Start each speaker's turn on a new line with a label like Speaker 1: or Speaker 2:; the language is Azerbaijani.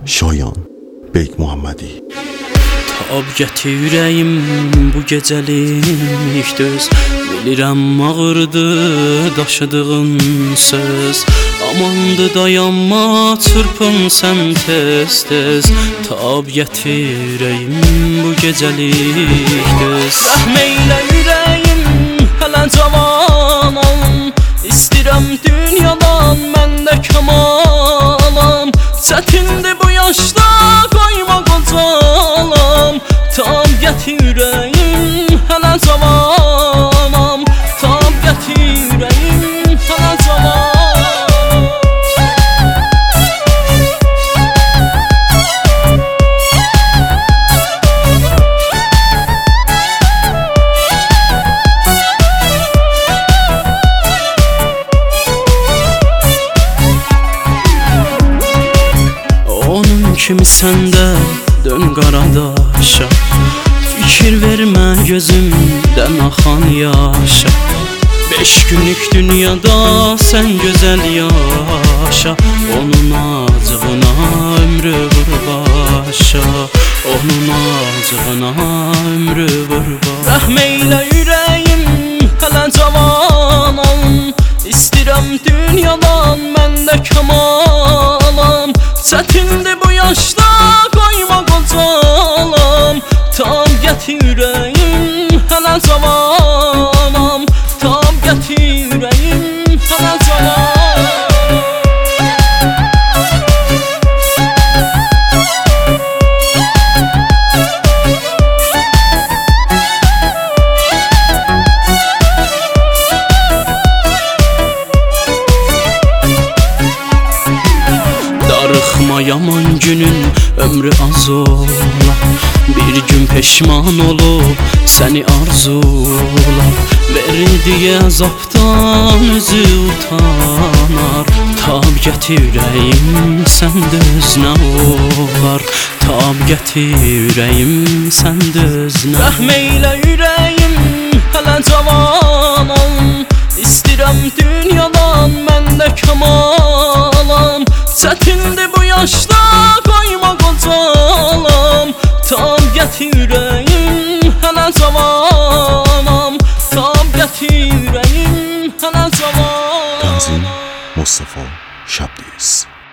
Speaker 1: Şayan Beyk-Muhammedi.
Speaker 2: Tab gətir ürəyim bu gecəlik düz. Bilirəm ağırdı daşıdığın söz. Amandı dayanma çırpın sən tez-tez. Tab gətir ürəyim bu gecəlik düz. Rəhm eylə ürəyim hələ cavanam. İstirəm dünyadan mən də kamalam. Çətindir bu yaşda qoyma qocalam. Tab gətir ürəyim hələ cavanam. Tab gətir ürəyim hələ cavanam. Kimi səndə dön qaradaşa. Fikir vermə gözümdən axan yaşa. 5 günlük dünyada sən gözəl yaşa. Onun acığına ömrü vur başa. Onun acığına ömrü vur başa. Rəhm eylə ürəyim hələ cavanam. İstirəm dünyadan mən də kamalam. Çətindir bu yaşda qoyma qocalam. Tab gətir ürəyim hələ cavanam. Tab gətir ürəyim hələ cavanam. Darıxma yaman günün ömrü az olar. Bir gün peşman olub səni arzular. Verdiyi əzabdan özü utanar. Tab gətir ürəyim səndə özünə olar. Tab gətir ürəyim səndə özünə. Rəhm eylə ürəyim hələ cavanam. İstirəm dünyadan mən də kamalam. Çətindir bu yaşda qoyma qocalam. Tab gətir ürəyim hələ cavanam. Tab gətir ürəyim hələ cavanam.
Speaker 1: Tanzim Mustafa Şabdiz.